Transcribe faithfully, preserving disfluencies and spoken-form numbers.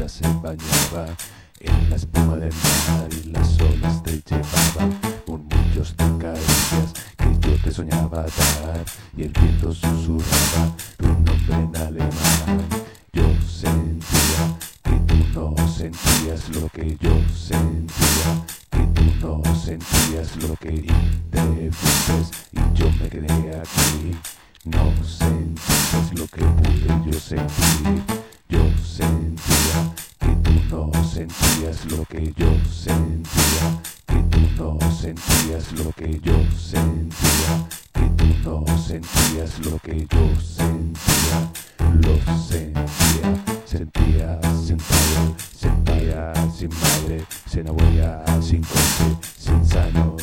mientras se bañaba en la espuma del mar y las olas te llevaban murmullos de caricias que yo te soñaba dar, y el viento susurraba tu nombre en alemán. Yo sentía que tú no sentías lo que yo sentía, que tú no sentías lo que y te fuiste y yo me quedé aquí. No sentías lo que pude yo sentir. Yo sentía que tú no sentías lo que yo sentía, que tú no sentías lo que yo sentía, que tú no sentías lo que yo sentía. Lo sentía, sentía, sentía, sentía sin madre, sin abuela, sin coche, sin sano.